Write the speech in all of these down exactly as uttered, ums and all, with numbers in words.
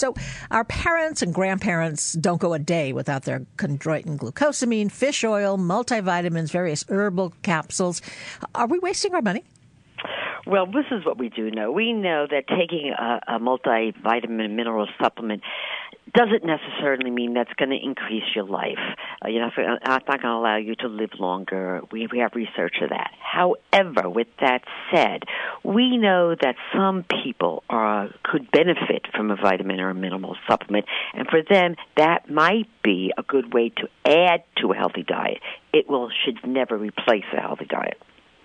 So our parents and grandparents don't go a day without their chondroitin, glucosamine, fish oil, multivitamins, various herbal capsules. Are we wasting our money? Well, this is what we do know. We know that taking a, a multivitamin mineral supplement doesn't necessarily mean that's going to increase your life. Uh, you know, it's not going to allow you to live longer. We, we have research of that. However, with that said, we know that some people are, could benefit from a vitamin or a mineral supplement, and for them, that might be a good way to add to a healthy diet. It will should never replace a healthy diet.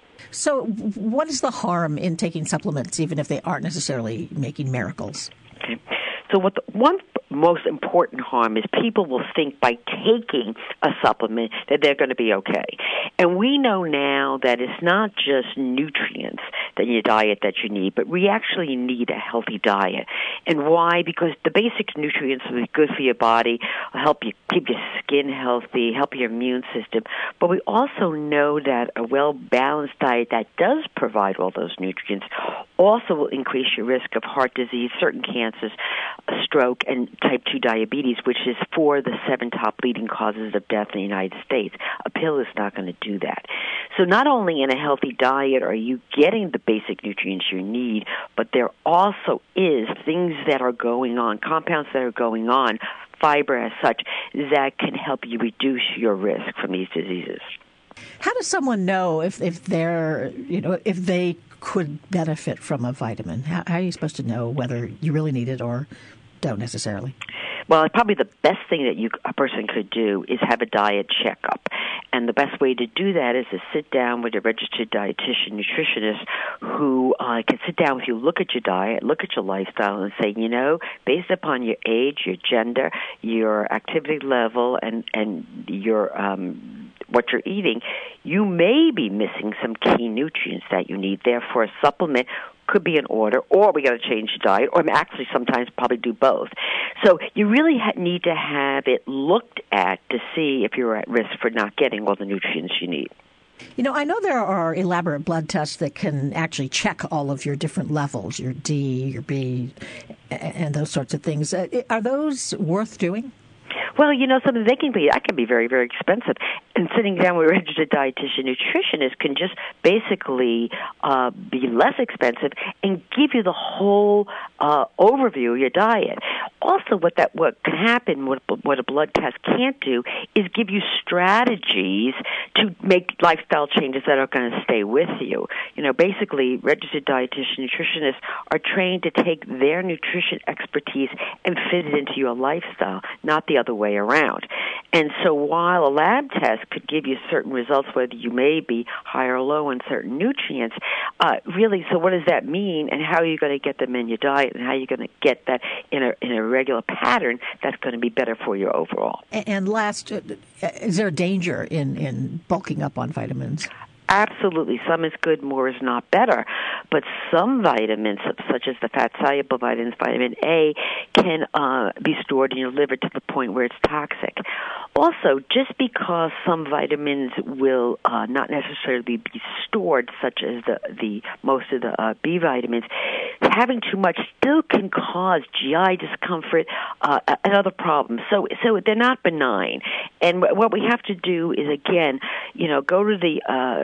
So what is the harm in taking supplements, even if they aren't necessarily making miracles? Okay. So what the one most important harm is people will think by taking a supplement that they're going to be okay. And we know now that it's not just nutrients in your diet that you need, but we actually need a healthy diet. And why? Because the basic nutrients will be good for your body, help you keep your skin healthy, help your immune system. But we also know that a well-balanced diet that does provide all those nutrients also will increase your risk of heart disease, certain cancers, stroke, and type two diabetes, which is four of the seven top leading causes of death in the United States. A pill is not going to do that. So not only in a healthy diet are you getting the basic nutrients you need, but there also is things that are going on, compounds that are going on, fiber as such, that can help you reduce your risk from these diseases. How does someone know if, if they're, you know, if they could benefit from a vitamin? How, how are you supposed to know whether you really need it or don't necessarily? Well, probably the best thing that you a person could do is have a diet checkup. And the best way to do that is to sit down with a registered dietitian, nutritionist, who uh, can sit down with you, look at your diet, look at your lifestyle, and say, you know, based upon your age, your gender, your activity level, and, and your um, what you're eating, you may be missing some key nutrients that you need. Therefore, a supplement could be in order, or we got to change the diet, or actually sometimes probably do both. So you really ha- need to have it looked at to see if you're at risk for not getting all the nutrients you need. You know, I know there are elaborate blood tests that can actually check all of your different levels, your D, your B, and those sorts of things. Uh, are those worth doing? Well, you know, something they can be, that can be very, very expensive. And sitting down with a registered dietitian nutritionist can just basically uh, be less expensive and give you the whole uh, overview of your diet. Also, what that what can happen, what, what a blood test can't do, is give you strategies to make lifestyle changes that are going to stay with you. You know, basically, registered dietitian nutritionists are trained to take their nutrition expertise and fit it into your lifestyle, not the other way around. And so while a lab test could give you certain results, whether you may be high or low in certain nutrients, uh, really, so what does that mean, and how are you going to get them in your diet, and how are you going to get that in a, in a regular pattern that's going to be better for you overall? And last, is there a danger in, in bulking up on vitamins? Absolutely. Some is good, more is not better. But some vitamins, such as the fat-soluble vitamins, vitamin A, can uh, be stored in your liver to the point where it's toxic. Also, just because some vitamins will uh, not necessarily be stored, such as the, the most of the uh, B vitamins, having too much still can cause G I discomfort uh, and other problems. So, so they're not benign. And what we have to do is, again, you know, go to the uh,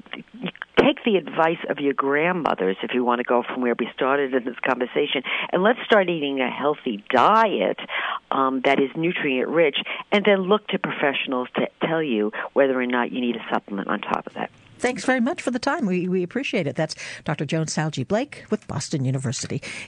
take the advice of your grandmothers if you want to go from where we started in this conversation, and let's start eating a healthy diet um, that is nutrient-rich, and then look to professionals to tell you whether or not you need a supplement on top of that. Thanks very much for the time. We, we appreciate it. That's Doctor Joan Salge Blake with Boston University.